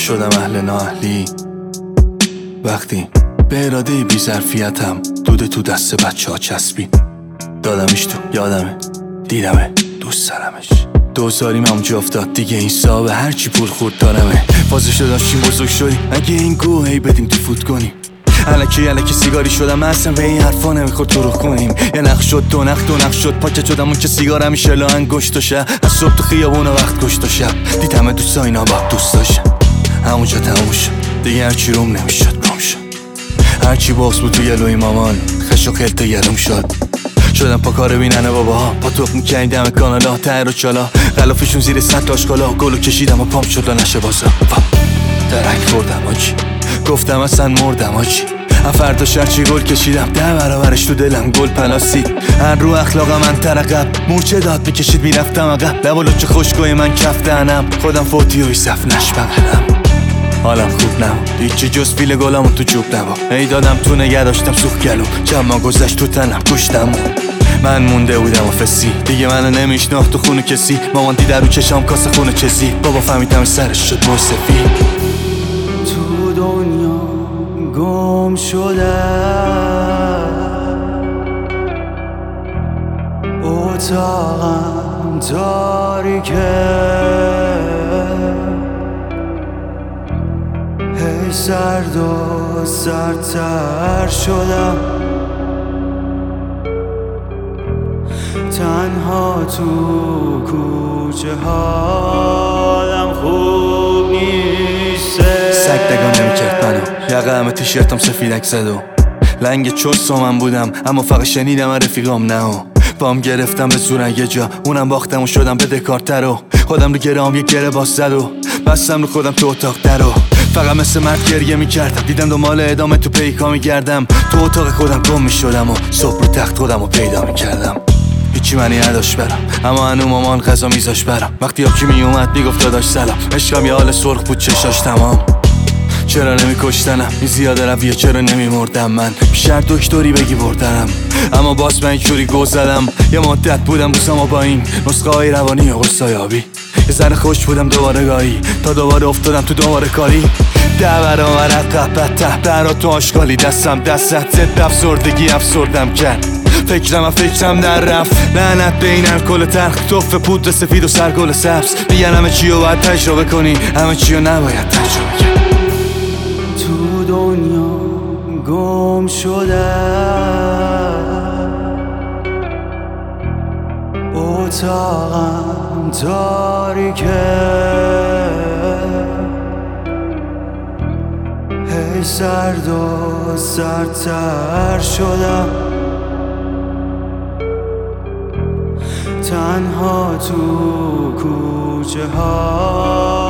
شدم اهل نااهلی وقتی به اراده بی ظرفیتم دوده تو دست بچه ها چسبید. دادمش تو یادمه، دیدمه، دوست دارمش. دوزاریم همونجا افتاد دیگه این صاحب هرچی پول خورد دارمه. فازش داشتیم بزرگ شدیم اگه این گوهی بدیم تو فوت کنیم. الکی سیگاری شدم اصلا به این حرفا نمیخورد تو رو کنیم. یه نخ شد دو نخ شد پاکت شدم اون که سیگار همیشه لا انگشت و شب از صبح تو خیابون وقت کشت و شب دیدمه دوستا اینا با دوست داشتم. همونجا تموم شد دیگه هرچی روم نمیشد گم شد. هرچی باز بود توی لوی مامان خش و خلط گرم شد. شدم پا کار بیننه باباها پا توق میکنی دم کانالا تر و چالا غلافشون زیر سطل آشکالا گلو کشیدم و پام شد و نشه بازا درک خوردم آجی گفتم اصلا مردم آجی فردا شرچی گل کشیدم 10 برابرش تو دلم گل پلاستیک هر رو اخلاقم من ترقب مورچه داد میکشید میرفتم عقب لب و لچه خشکای من کف دهنم خودم فوتی و ایصف نشبقدم حالم خوب نبود هیچی جز پیل گلامو تو چوب نبود ای دادم تو نگه داشتم سوخ گلوم جمع گذشت تو تنم کشتم من مونده بودم و فسی دیگه منو نمیشناخت تو خونه کسی مامان دیده رو چشام کاسه خونه چزی بابا فهمیدم سرش شد موسفی تو دنیا گم شده اتاقم تاریکه هی سرد و سردتر شدم تنها تو کوچه حالم خوب نیسته سگ دگاه نمیکرد منو یقه همه تیشرتم سفیدک زد و لنگ چست و من بودم اما فقط شنیدم رفیقام نه و بام گرفتم به زورن یه جا اونم باختم و شدم بدهکارتر و خودم رو گرام یه گره باز زد و بستم رو خودم تو اتاق در و فقط مثل مرد گریه میکردم دیدم دنبال ادامه تو پیکا میگردم تو اتاق خودم گم میشدم و صبح رو تخت خودم رو پیدا میکردم هیچی معنی نداشت برم اما هنو مامان غذا میذاش برم وقتی آبکی میومد میگفت داداش سلام عشقم یه حال سرخ بود چشاش تمام چرا نمیکشتنم این زیاده رویه چرا نمیمردم من بیشتر دکتری بگی بردنم اما باز من اینجوری گو زدم یه مدت بودم روزم با این نسخه های روانی و قرصای آبی یه ذره خوش بودم دوباره گاهی تا دوباره افتادم تو دوباره کاری 10 برابر عقب بدتر برا تو آشغالی دستم دستت ضد افسردگی افسردم کرد فکرم در رفت لعنت به این الکل تلخ توف پودر سفید و سرگل سبز میگن همه چی رو باید تجربه کنی همه چی رو نباید تجربه کنی تو دنیا گم شده اتاقم تاریکه هی سرد و سردتر شدم تنها تو کوچه ها